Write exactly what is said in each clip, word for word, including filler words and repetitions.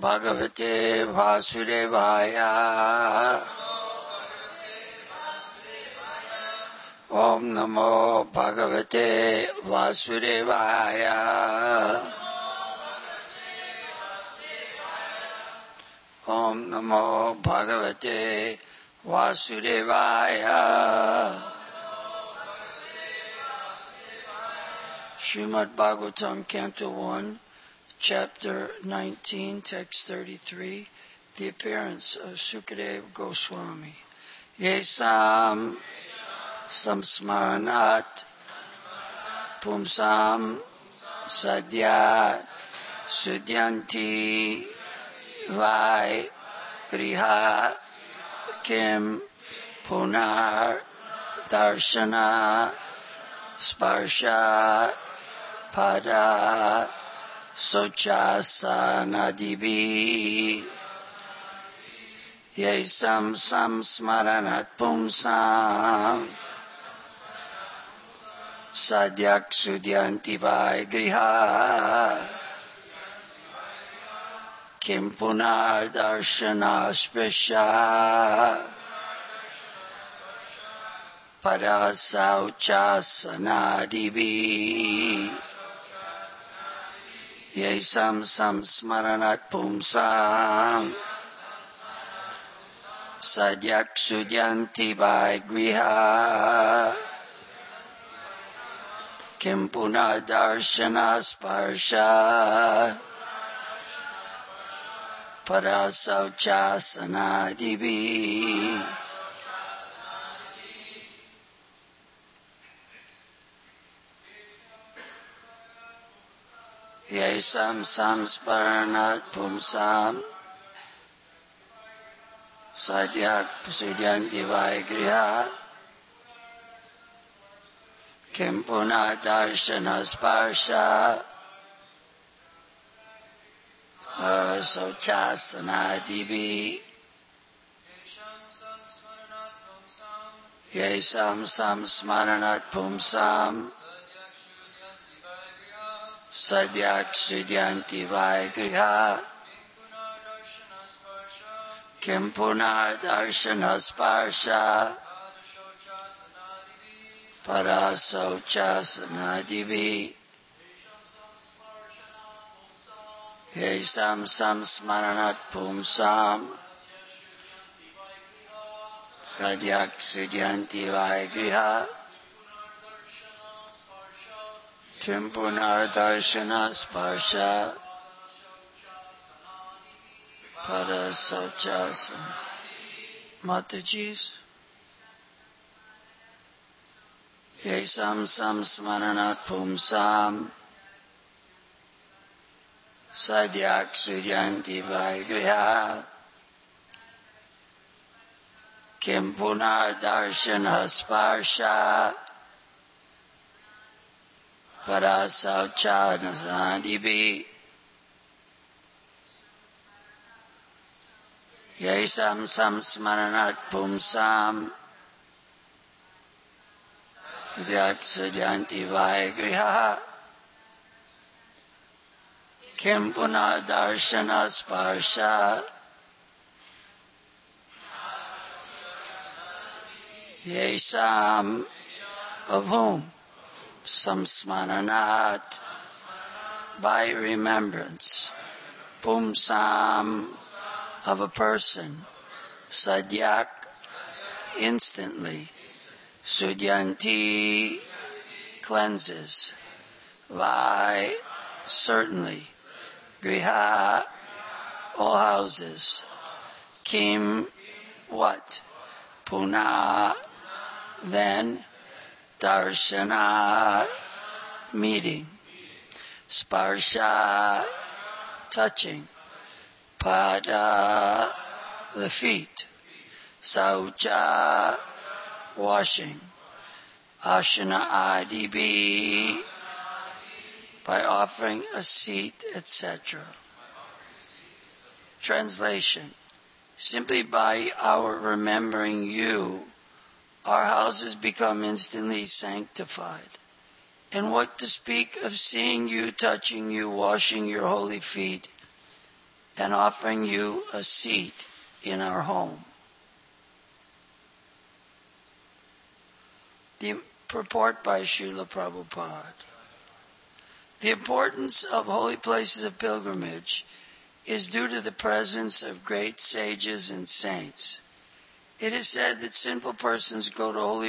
Bhagavate Vasudevaya. Om Namo Bhagavate Vasudevaya. Om Namo Bhagavate Vasudevaya. Srimad Bhagavatam, Canto one, Chapter nineteen, Text thirty-three, the appearance of Sukadeva Goswami. Yesam samsmaranat pumsam sadya sudyanti vai griha kim punar darshana sparsha pada sochasanadibi yesam samsmaranat pumsam sadyak sudyanti vai griha kim punar darshana spesha parasauchasanadibi yesam samsmaranat pumsam sadyak sudyanti vai griha kim punar darshana sparsha parasauchasanadibi. Yesam samsmaranat pumsam sadyak sudyanti vai griha kim punar darshana sparsha parasauchasanadibi. Yesam samsmaranat pumsam sadyak sudyanti vai griha kim punar darshana sparsha parasauchasanadibi. Yesam samsmaranat pumsam sadyak sudyanti vai griha kim punar darshana sparsha parasauchasanadibi. Mataji's. Yesam samsmaranat pumsam sadyak sudyanti vai griha kim punar darshana sparsha parasauchasanadibi. Yesam samsmaranat pumsam sadyak sudyanti vai griha kim punar darshana sparsha yesam of whom samsmaranat by remembrance pumsam of a person sadyak instantly sudyanti cleanses vai certainly griha all houses kim what puna then darshana meeting sparsha touching pada the feet saucha washing ashana adibi by offering a seat, et cetera. Translation. Simply by our remembering you, our houses become instantly sanctified. And what to speak of seeing you, touching you, washing your holy feet, and offering you a seat in our home. The purport by Srila Prabhupada. The importance of holy places of pilgrimage is due to the presence of great sages and saints. It is said that sinful persons go to holy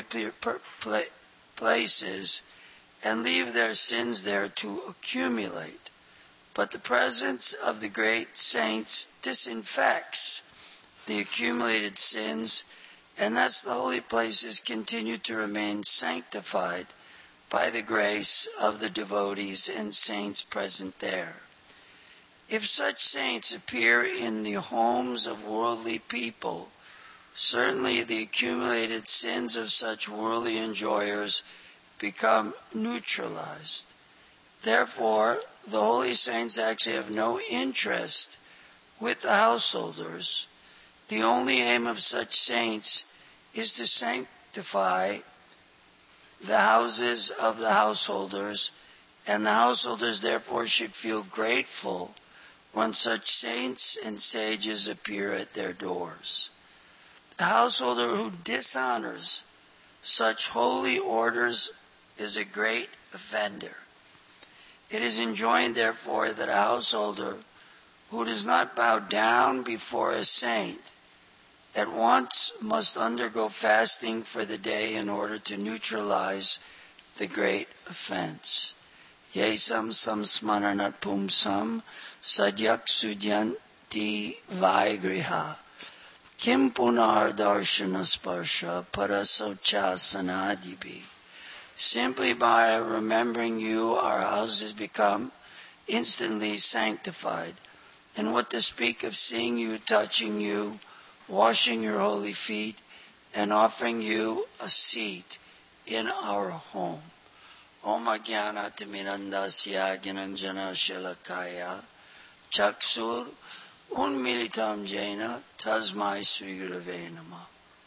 places and leave their sins there to accumulate. But the presence of the great saints disinfects the accumulated sins, and thus the holy places continue to remain sanctified by the grace of the devotees and saints present there. If such saints appear in the homes of worldly people, certainly the accumulated sins of such worldly enjoyers become neutralized. Therefore, the holy saints actually have no interest with the householders. The only aim of such saints is to sanctify the houses of the householders, and the householders therefore should feel grateful when such saints and sages appear at their doors. The householder who dishonors such holy orders is a great offender. It is enjoined, therefore, that a householder who does not bow down before a saint at once must undergo fasting for the day in order to neutralize the great offense. Yesam samsmaranat pumsam sadyak sudyanti vaigriha kim punar darshana sparsha parasochasanadibi. Simply by remembering you, our houses become instantly sanctified. And what to speak of seeing you, touching you, washing your holy feet, and offering you a seat in our home. Om Ajnana Timirandasya Gyananjana Shalakaya Chaksur Unmilitam Jena Tasmai Sri Gurave Namah.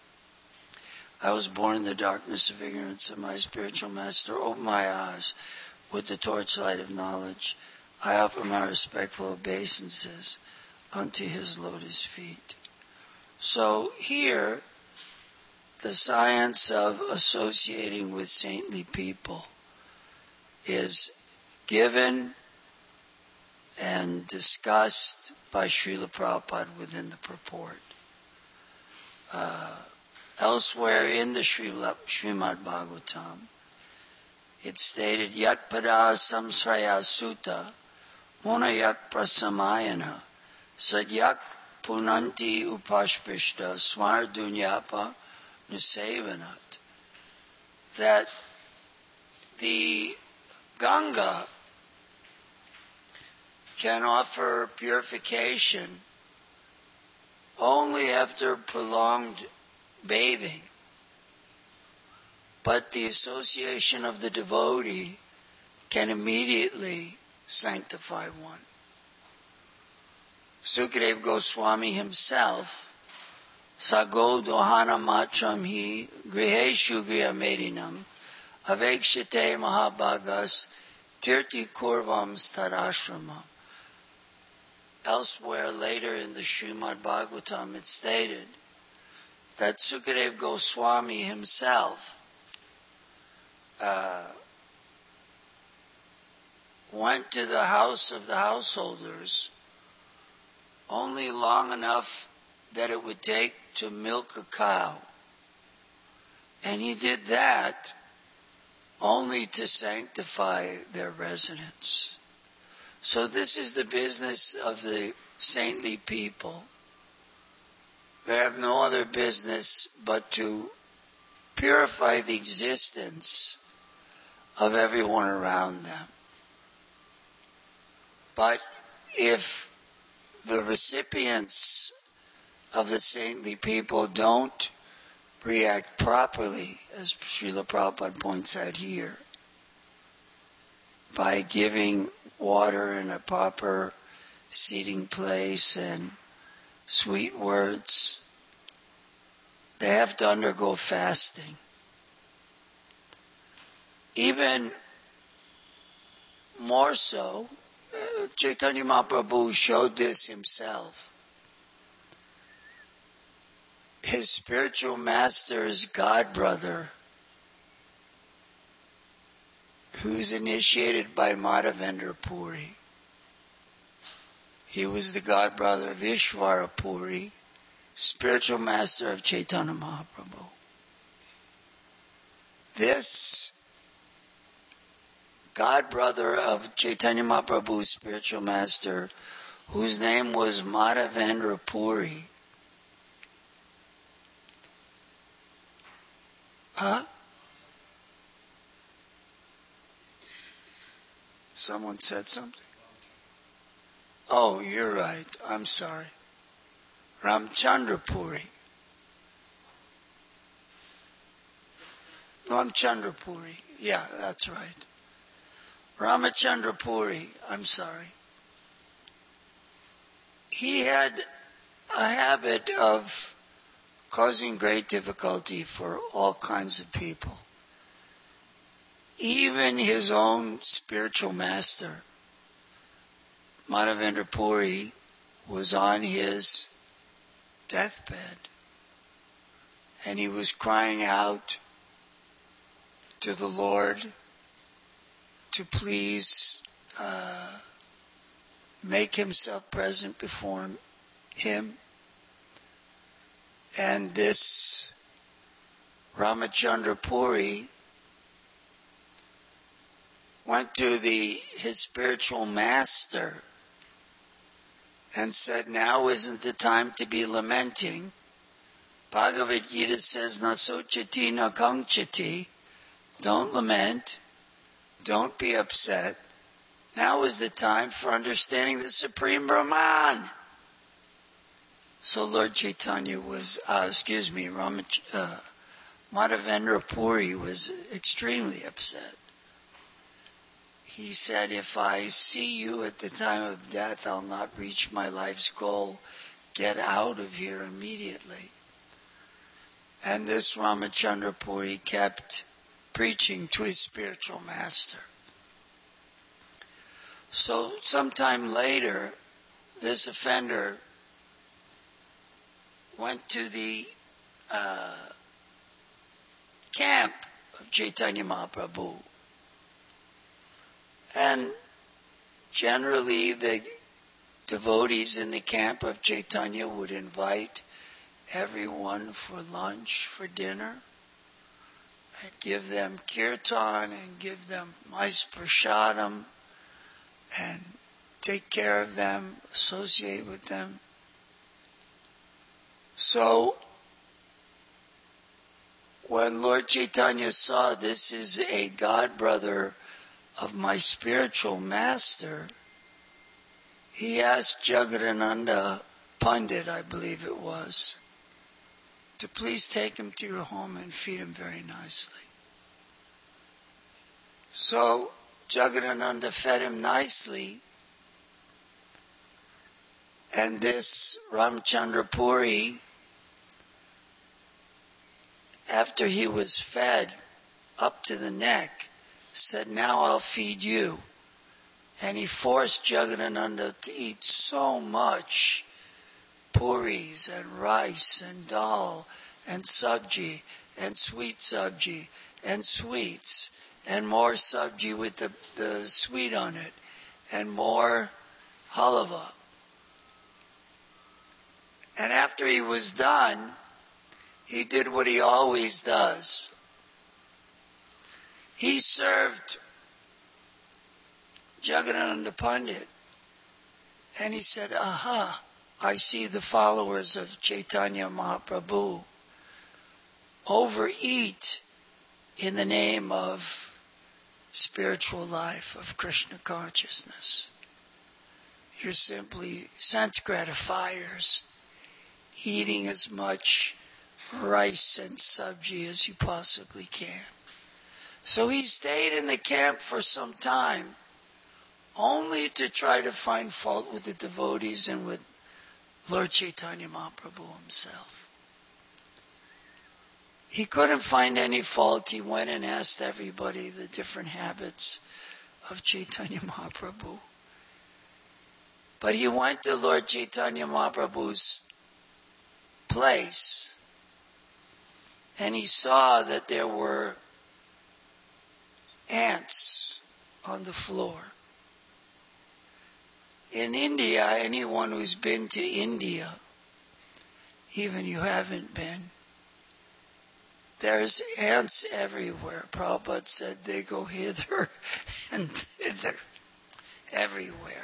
I was born in the darkness of ignorance, and my spiritual master opened my eyes with the torchlight of knowledge. I offer my respectful obeisances unto his lotus feet. So here, the science of associating with saintly people is given and discussed by Srila Prabhupada within the purport. Uh, elsewhere in the Srimad Bhagavatam, it's stated, Yat pada samsraya sutta munayak prasamayana sadyak punanti upashpishta swar dunyapa nusevanat. That the Ganga can offer purification only after prolonged bathing, but the association of the devotee can immediately sanctify one. Sukadeva Goswami himself, Sago Dohana Matram Hi Griheshu Grihamedinam Avekshate Mahabhagas Tirti Kurvam Stadashramam. Elsewhere, later in the Srimad Bhagavatam, it's stated that Sukadeva Goswami himself uh, went to the house of the householders only long enough that it would take to milk a cow. And he did that only to sanctify their residence. So this is the business of the saintly people. They have no other business but to purify the existence of everyone around them. But if the recipients of the saintly people don't react properly, as Srila Prabhupada points out here, by giving water in a proper seating place and sweet words, they have to undergo fasting. Even more so, uh, Chaitanya Mahaprabhu showed this himself. His spiritual master's godbrother, who's initiated by Madhavendra Puri. He was the godbrother of Ishvara Puri, spiritual master of Chaitanya Mahaprabhu. This godbrother of Chaitanya Mahaprabhu's spiritual master, whose name was Madhavendra Puri. Huh? Someone said something? Oh, you're right. I'm sorry. Ramchandra Puri. Ramchandra Puri. Yeah, that's right. Ramachandra Puri. I'm sorry. He had a habit of causing great difficulty for all kinds of people. Even his own spiritual master, Madhavendra Puri, was on his deathbed, and he was crying out to the Lord to please uh, make himself present before him. And this Ramachandra Puri went to the his spiritual master and said, now isn't the time to be lamenting. Bhagavad Gita says, na sochati na kangchati. Don't lament. Don't be upset. Now is the time for understanding the Supreme Brahman. So Lord Chaitanya was, uh, excuse me, Ramach, uh, Madhavendra Puri was extremely upset. He said, if I see you at the time of death, I'll not reach my life's goal. Get out of here immediately. And this Ramachandra Puri kept preaching to his spiritual master. So sometime later, this offender went to the uh, camp of Chaitanya Mahaprabhu. And generally the devotees in the camp of Chaitanya would invite everyone for lunch, for dinner, and give them kirtan and give them mais prasadam and take care of them, associate with them. So, when Lord Chaitanya saw this is a godbrother of my spiritual master, he asked Jagadananda Pandit, I believe it was, to please take him to your home and feed him very nicely. So Jagadananda fed him nicely, and this Ramchandra Puri, after he was fed up to the neck, said, now I'll feed you. And he forced Jagadananda to eat so much puris and rice and dal and sabji and sweet sabji and sweets and more sabji with the, the sweet on it and more halava. And after he was done, he did what he always does. He served Jagadananda Pandit, and he said, aha, I see the followers of Chaitanya Mahaprabhu overeat in the name of spiritual life, of Krishna consciousness. You're simply sense gratifiers, eating as much rice and sabji as you possibly can. So he stayed in the camp for some time, only to try to find fault with the devotees and with Lord Chaitanya Mahaprabhu himself. He couldn't find any fault. He went and asked everybody the different habits of Chaitanya Mahaprabhu. But he went to Lord Chaitanya Mahaprabhu's place, and he saw that there were ants on the floor. In India, anyone who's been to India, even you haven't been, there's ants everywhere. Prabhupada said they go hither and thither, everywhere.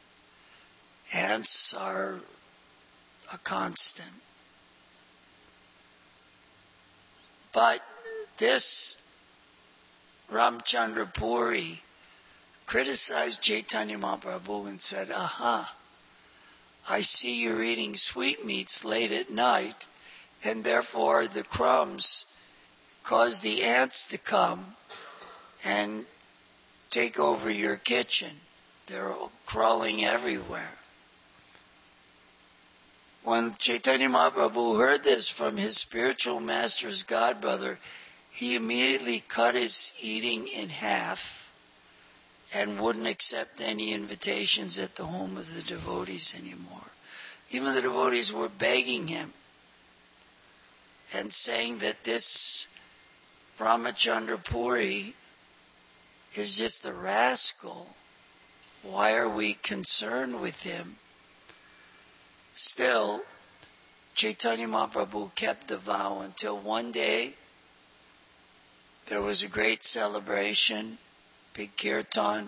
Ants are a constant. But this Ramchandra Puri criticized Chaitanya Mahaprabhu and said, aha, I see you're eating sweetmeats late at night, and therefore the crumbs cause the ants to come and take over your kitchen. They're crawling everywhere. When Chaitanya Mahaprabhu heard this from his spiritual master's godbrother, he immediately cut his eating in half and wouldn't accept any invitations at the home of the devotees anymore. Even the devotees were begging him and saying that this Ramachandra Puri is just a rascal. Why are we concerned with him? Still, Chaitanya Mahaprabhu kept the vow until one day there was a great celebration, big kirtan.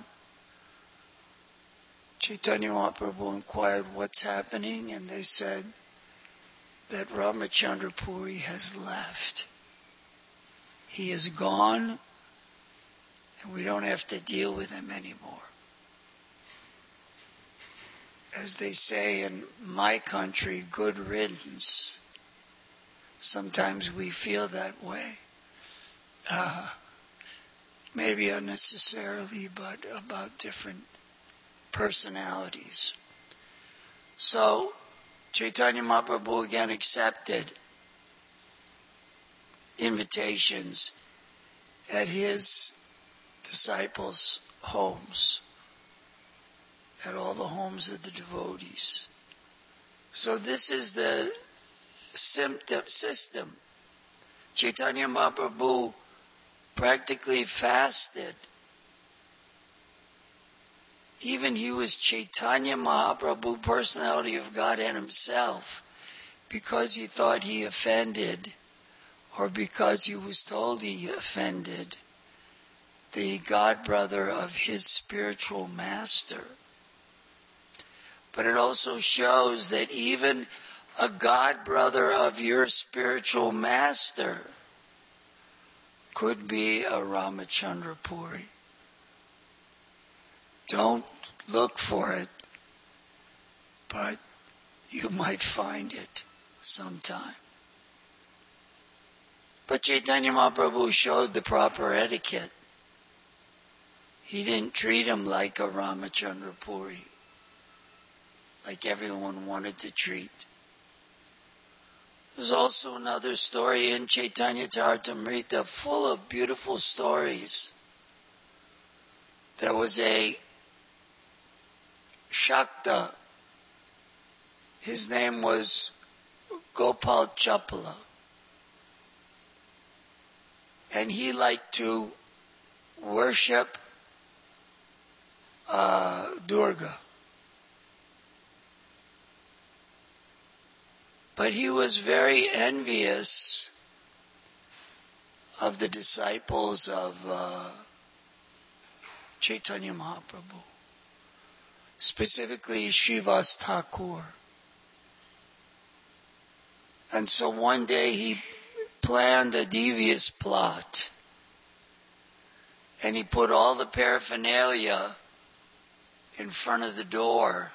Chaitanya Mahaprabhu inquired what's happening, and they said that Ramachandra Puri has left. He is gone, and we don't have to deal with him anymore. As they say in my country, good riddance. Sometimes we feel that way. Uh, maybe unnecessarily, but about different personalities. So, Chaitanya Mahaprabhu again accepted invitations at his disciples' homes, at all the homes of the devotees. So this is the symptom system. Chaitanya Mahaprabhu practically fasted. Even he was Chaitanya Mahaprabhu, personality of Godhead himself, because he thought he offended, or because he was told he offended, the godbrother of his spiritual master. But it also shows that even a godbrother of your spiritual master could be a Ramachandra Puri. Don't look for it, but you might find it sometime. But Chaitanya Mahaprabhu showed the proper etiquette. He didn't treat him like a Ramachandra Puri, like everyone wanted to treat. There's also another story in Chaitanya Charitamrita full of beautiful stories. There was a Shakta. His name was Gopal Chapala. And he liked to worship uh, Durga. But he was very envious of the disciples of uh, Chaitanya Mahaprabhu, specifically Srivas Thakur. And so one day he planned a devious plot, and he put all the paraphernalia in front of the door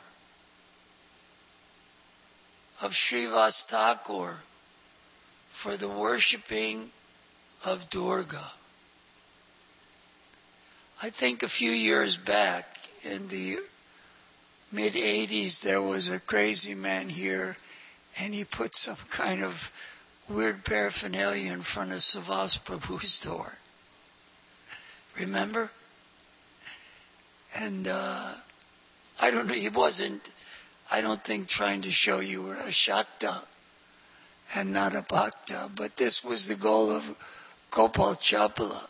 of Srivas Thakur for the worshipping of Durga. I think a few years back, in the mid-eighties, there was a crazy man here, and he put some kind of weird paraphernalia in front of Savas Prabhu's door. Remember? And uh, I don't know, he wasn't, I don't think, trying to show you were a Shakta and not a Bhakta, but this was the goal of Gopal Chapala.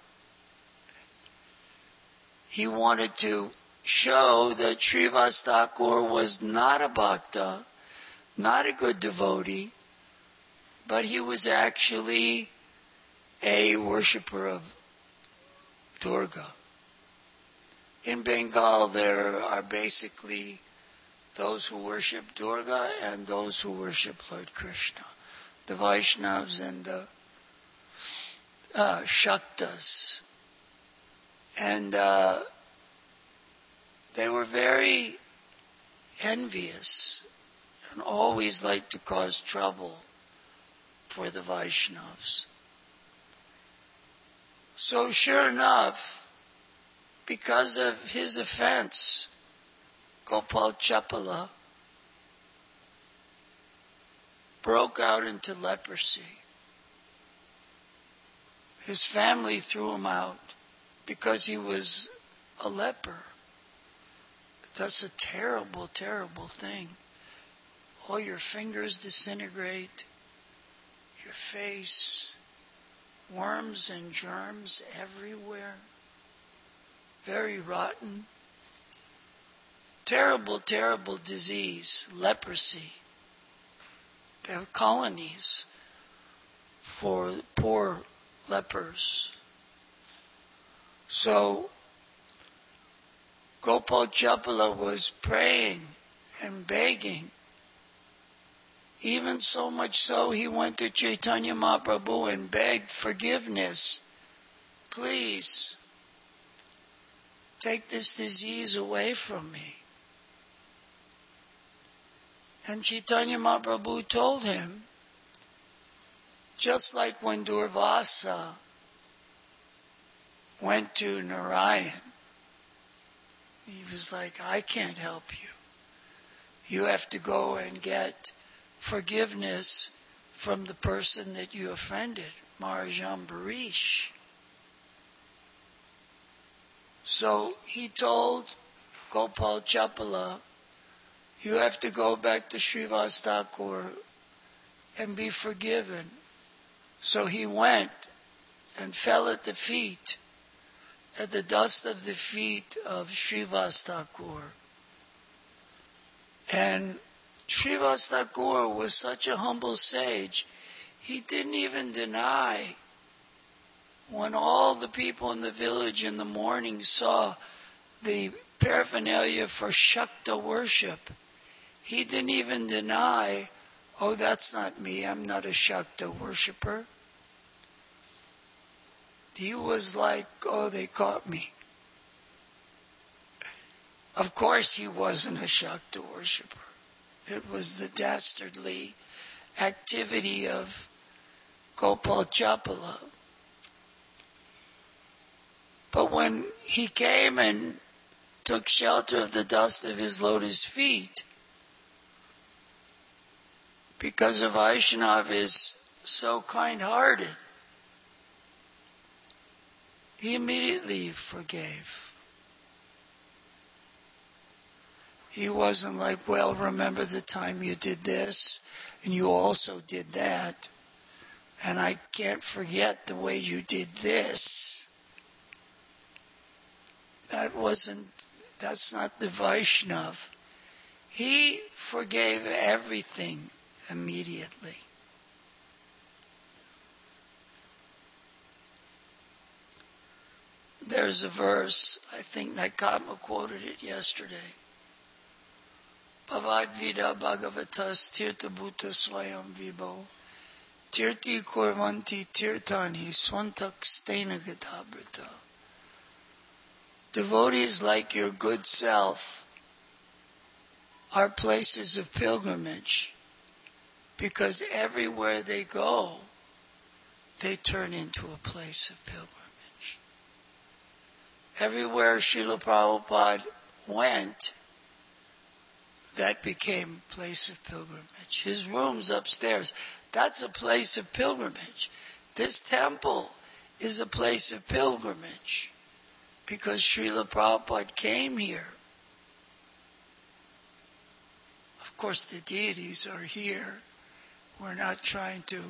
He wanted to show that Srivas Thakur was not a Bhakta, not a good devotee, but he was actually a worshipper of Durga. In Bengal, there are basically those who worship Durga and those who worship Lord Krishna, the Vaishnavas and the uh, Shaktas. And uh, they were very envious and always liked to cause trouble for the Vaishnavas. So sure enough, because of his offense, Gopal Chapala broke out into leprosy. His family threw him out because he was a leper. That's a terrible, terrible thing. All your fingers disintegrate, your face, worms and germs everywhere. Very rotten. Terrible, terrible disease, leprosy. They have colonies for poor lepers. So, Gopal Chapala was praying and begging. Even so much so, he went to Chaitanya Mahaprabhu and begged forgiveness. Please, take this disease away from me. And Chaitanya Mahaprabhu told him, just like when Durvasa went to Narayan, he was like, I can't help you. You have to go and get forgiveness from the person that you offended, Maharaja Ambarish. So he told Gopal Chapala, you have to go back to Srivas Thakur and be forgiven. So he went and fell at the feet, at the dust of the feet of Srivas Thakur. And Srivas Thakur was such a humble sage, he didn't even deny. When all the people in the village in the morning saw the paraphernalia for Shakta worship, he didn't even deny, oh, that's not me, I'm not a Shakta worshipper. He was like, oh, they caught me. Of course he wasn't a Shakta worshipper. It was the dastardly activity of Gopal Chapala. But when he came and took shelter of the dust of his lotus feet, because of Vaishnav is so kind-hearted, he immediately forgave. He wasn't like, well, remember the time you did this, and you also did that, and I can't forget the way you did this. That wasn't, that's not the Vaishnav. He forgave everything immediately. There's a verse, I think Naikatma quoted it yesterday. Bhavad Vida Bhagavatas Tirtha Bhuta Swayam Vibho Tirti Kurvanti Tirtani Swantak Stena Gatabrata. Devotees like your good self are places of pilgrimage because everywhere they go, they turn into a place of pilgrimage. Everywhere Srila Prabhupada went, that became a place of pilgrimage. His rooms upstairs, that's a place of pilgrimage. This temple is a place of pilgrimage because Srila Prabhupada came here. course, the deities are here. We're not trying to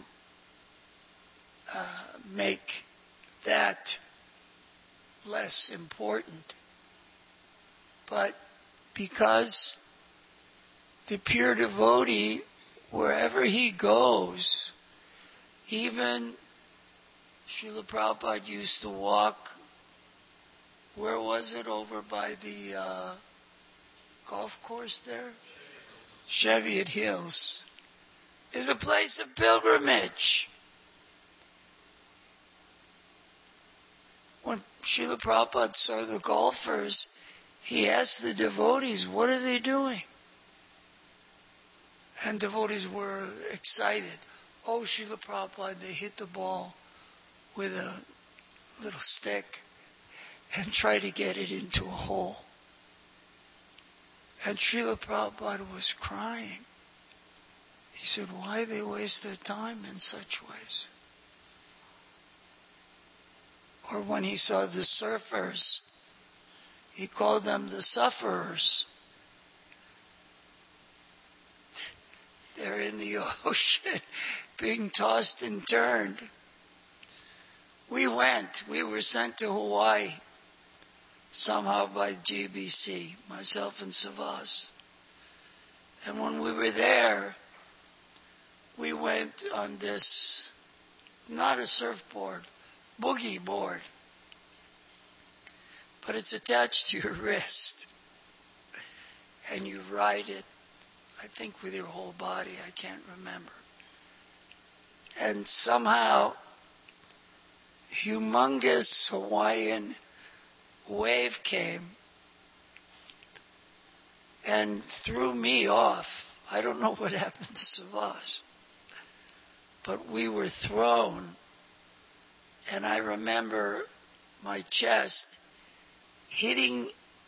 uh, make that less important. But because the pure devotee, wherever he goes, even Srila Prabhupada used to walk, where was it, over by the uh, golf course there? Cheviot Hills. Is a place of pilgrimage. When Srila Prabhupada saw the golfers, he asked the devotees, what are they doing? And devotees were excited. Oh, Srila Prabhupada, they hit the ball with a little stick and try to get it into a hole. And Srila Prabhupada was crying. He said, why they waste their time in such ways? Or when he saw the surfers, he called them the sufferers. They're in the ocean, being tossed and turned. We went. We were sent to Hawaii, somehow by G B C, myself and Savas. And when we were there, we went on this, not a surfboard, boogie board. But it's attached to your wrist. And you ride it, I think with your whole body, I can't remember. And somehow, humongous Hawaiian wave came and threw me off. I don't know what happened to Savas. But we were thrown, and I remember my chest hitting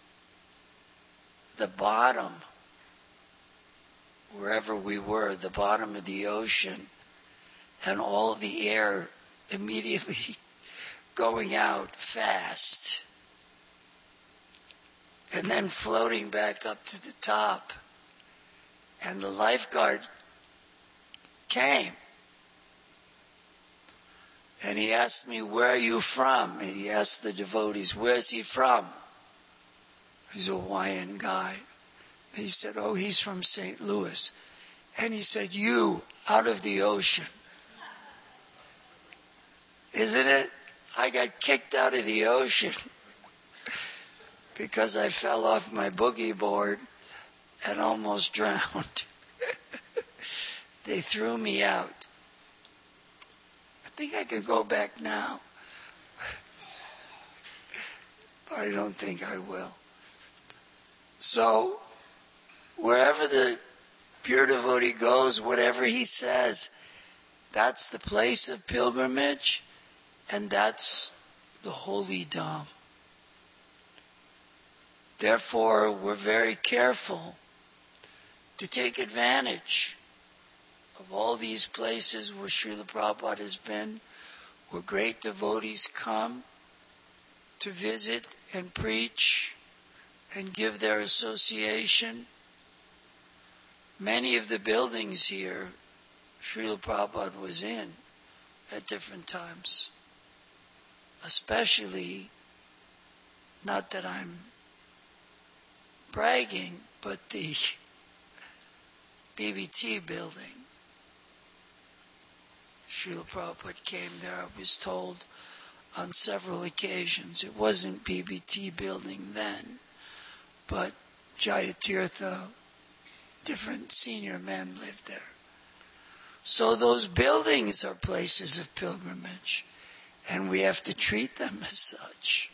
the bottom, wherever we were, the bottom of the ocean, and all the air immediately going out fast, and then floating back up to the top. And the lifeguard came. And he asked me, where are you from? And he asked the devotees, where's he from? He's a Hawaiian guy. And he said, oh, he's from Saint Louis. And he said, you, out of the ocean. Isn't it? I got kicked out of the ocean because I fell off my boogie board and almost drowned. They threw me out. I think I could go back now, but I don't think I will. So, wherever the pure devotee goes, whatever he says, that's the place of pilgrimage, and that's the holy Dham. Therefore, we're very careful to take advantage of all these places where Srila Prabhupada has been, where great devotees come to visit and preach and give their association. Many of the buildings here, Srila Prabhupada was in at different times. Especially, not that I'm bragging, but the B B T building. Srila Prabhupada came there, I was told, on several occasions. It wasn't B B T building then, but Jayatirtha, different senior men lived there. So those buildings are places of pilgrimage, and we have to treat them as such.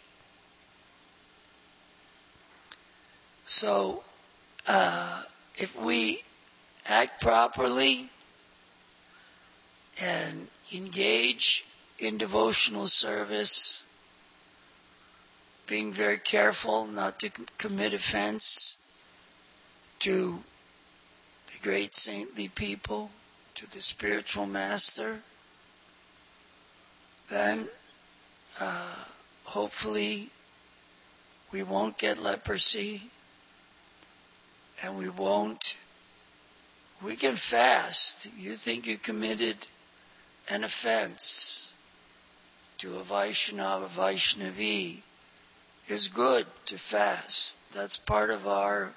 So, uh, if we act properly and engage in devotional service, being very careful not to commit offense to the great saintly people, to the spiritual master, then uh, hopefully we won't get leprosy, and we won't We can fast. You think you committed an offense to a Vaishnava, a Vaishnavi. It's good to fast. That's part of our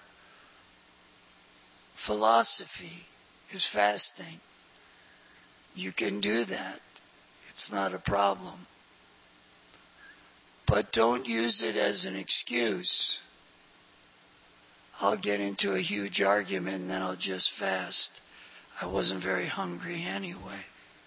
philosophy, is fasting. You can do that. It's not a problem. But don't use it as an excuse. I'll get into a huge argument and then I'll just fast. I wasn't very hungry anyway.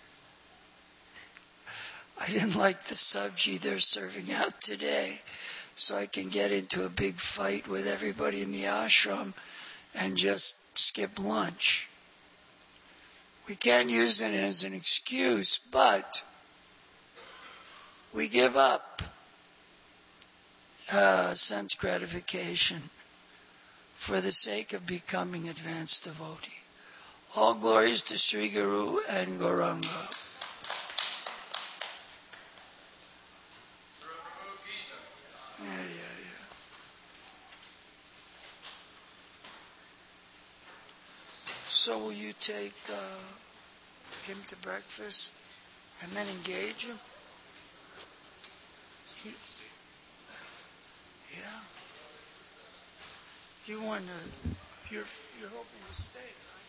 I didn't like the sabji they're serving out today, so I can get into a big fight with everybody in the ashram and just skip lunch. We can't use it as an excuse, but we give up uh, sense gratification for the sake of becoming advanced devotee. All glories to Sri Guru and Gauranga. Yeah, yeah, yeah. So will you take uh, him to breakfast and then engage him? He, yeah. You want to, you're, you're hoping to stay, right?